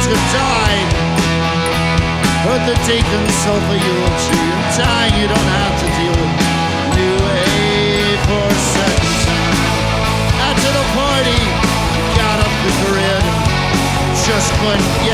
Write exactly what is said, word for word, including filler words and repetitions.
of time. Heard the deacon sulfur eulogy, and dying you don't have to deal with